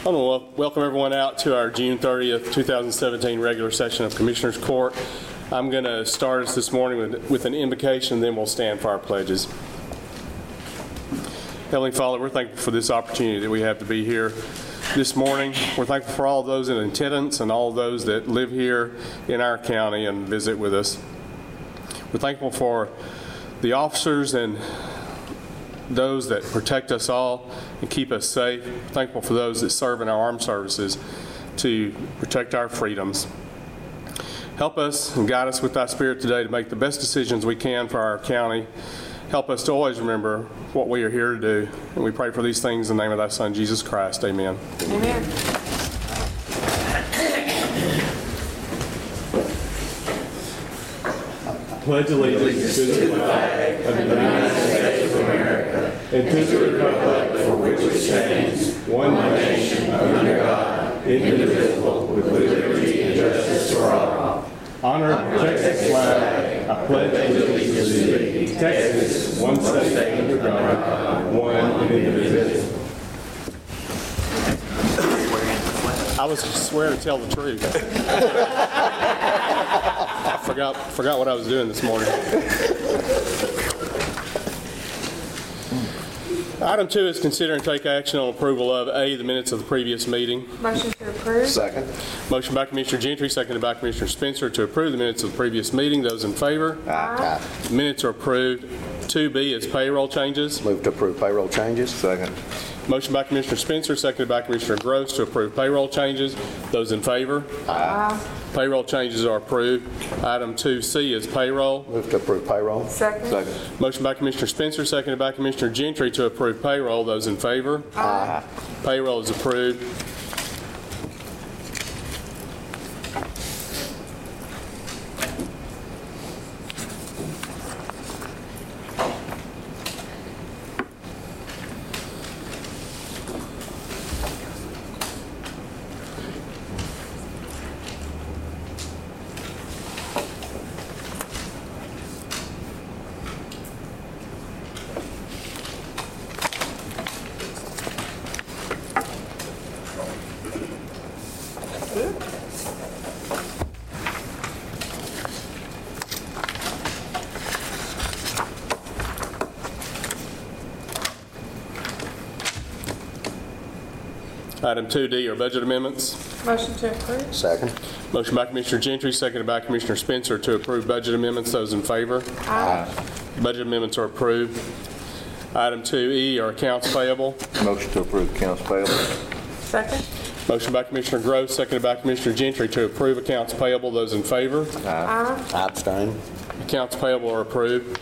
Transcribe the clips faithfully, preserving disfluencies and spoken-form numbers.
I want to welcome everyone out to our June thirtieth, two thousand seventeen regular session of Commissioners Court. I'm going to start us this morning with, with an invocation, then we'll stand for our pledges. Heavenly Father, we're thankful for this opportunity that we have to be here this morning. We're thankful for all those in attendance and all those that live here in our county and visit with us. We're thankful for the officers and those that protect us all and keep us safe. Thankful for those that serve in our armed services to protect our freedoms. Help us and guide us with thy Spirit today to make the best decisions we can for our county. Help us to always remember what we are here to do. And we pray for these things in the name of thy Son, Jesus Christ. Amen. Amen. Pledge allegiance to the flag of the United States of America and to the republic for which it stands, one nation, under God, indivisible, with liberty and justice for all. Honor and protect this flag. I pledge allegiance to thee, Texas, one state under God, one and indivisible. I was swearing to tell the truth. I forgot forgot what I was doing this morning. Item two is consider and take action on approval of A, the minutes of the previous meeting. Motion to approve. Second. Motion by Commissioner Gentry, seconded by Commissioner Spencer to approve the minutes of the previous meeting. Those in favor? Aye. Minutes are approved. two B is payroll changes. Move to approve payroll changes. Second. Motion by Commissioner Spencer, seconded by Commissioner Gross to approve payroll changes. Those in favor? Aye. Payroll changes are approved. Item two C is payroll. Move to approve payroll. Second. Second. Motion by Commissioner Spencer, seconded by Commissioner Gentry to approve payroll. Those in favor? Aye. Payroll is approved. Item two D are budget amendments. Motion to approve. Second. Motion by Commissioner Gentry, seconded by Commissioner Spencer to approve budget amendments. Those in favor? Aye. Budget amendments are approved. Item two E are accounts payable. Motion to approve accounts payable. Second. Motion by Commissioner Gross, seconded by Commissioner Gentry to approve accounts payable. Those in favor? Aye. I abstain. Accounts payable are approved.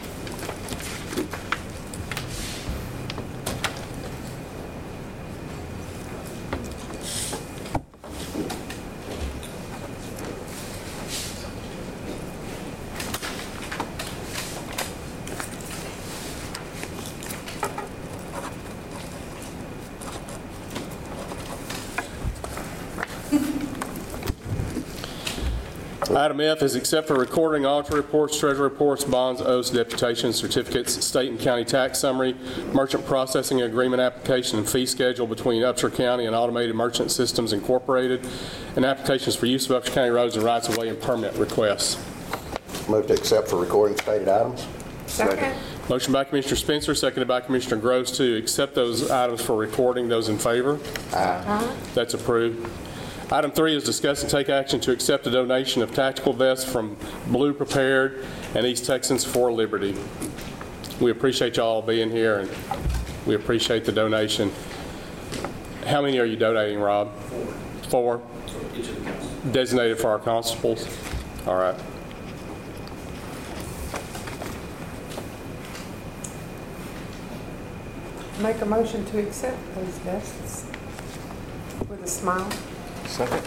Item F is accept for recording auditor reports, treasury reports, bonds, oaths, deputations, certificates, state and county tax summary, merchant processing agreement application and fee schedule between Upshur County and Automated Merchant Systems Incorporated, and applications for use of Upshur County roads and rights of way and permit requests. Move to accept for recording stated items. Second. Motion by Commissioner Spencer, seconded by Commissioner Gross to accept those items for recording. Those in favor? Aye. That's approved. Item three is discuss and take action to accept a donation of tactical vests from Blue Prepared and East Texans for Liberty. We appreciate y'all being here, and we appreciate the donation. How many are you donating, Rob? Four. Designated for our constables? All right. Make a motion to accept those vests with a smile. Second.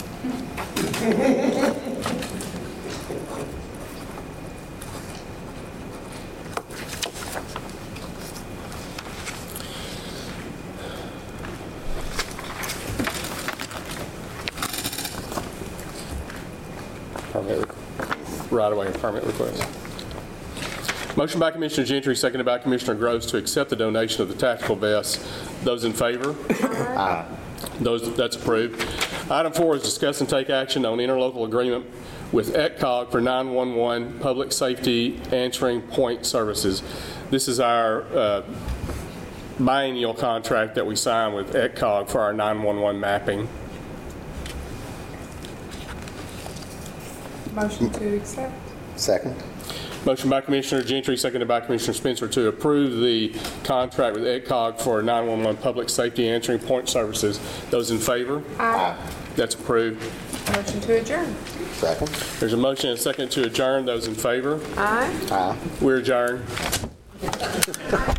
Permit, right-of-way permit request. Motion by Commissioner Gentry, seconded by Commissioner Groves to accept the donation of the tactical vests. Those in favor? Aye. Those, that's approved. Item four is discuss and take action on interlocal agreement with E C C O G for nine one one public safety answering point services. This is our uh, biennial contract that we sign with E C C O G for our nine one one mapping. Motion to accept. Second. Motion by Commissioner Gentry, seconded by Commissioner Spencer to approve the contract with E C C O G for nine one one public safety answering point services. Those in favor? Aye. That's approved. Motion to adjourn. Second. There's a motion and a second to adjourn. Those in favor? Aye. Aye. We're adjourned.